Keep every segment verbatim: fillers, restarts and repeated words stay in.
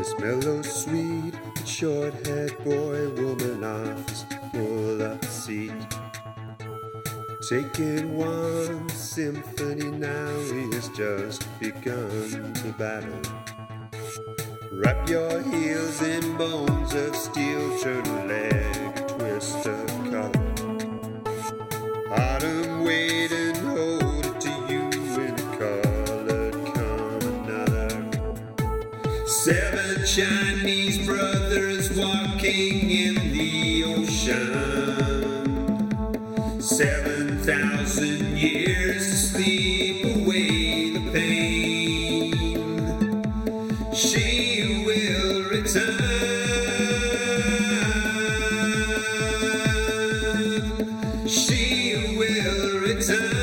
This mellow, sweet, short-haired boy, woman offers to pull up a seat. Taking one symphony now, he has just begun to battle. Wrap your heels in bones of steel, turn a leg, a twist of color. Autumn, wait and hold it to you in a colored come another. Seven Chinese brothers walking in the ocean. Seven thousand years to sleep away the pain. She will return. She will return.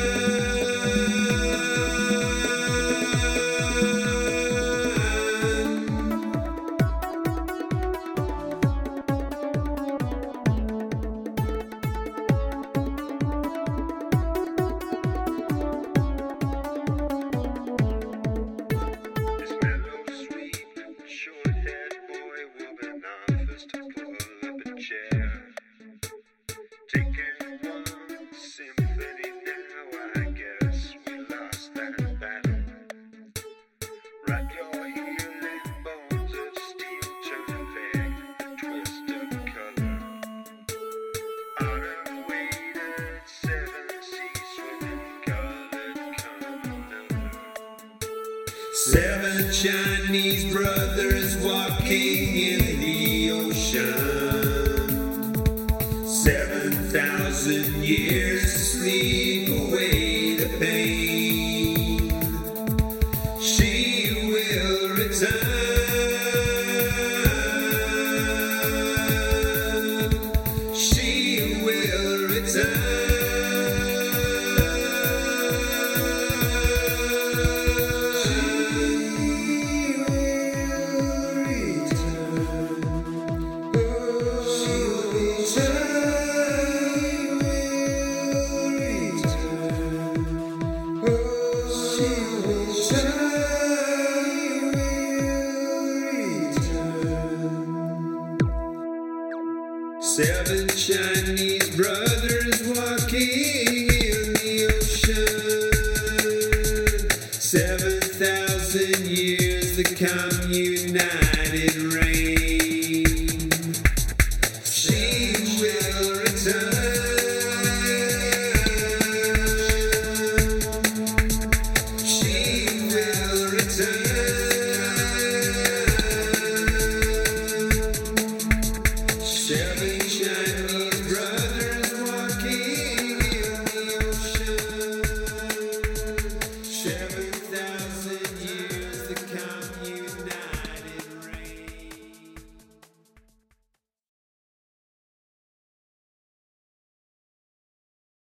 Taking one symphony now, I guess we lost that battle. Wrap your heel in bones of steel, turn a leg, a twist of color. Autumn waited, seven seas swimming, colored come another. Seven Chinese brothers walking in the ocean. Seven thousand years to sleep away the pain. She will return. She will return. Seven Chinese brothers walking in the ocean. Seven thousand years to come unite.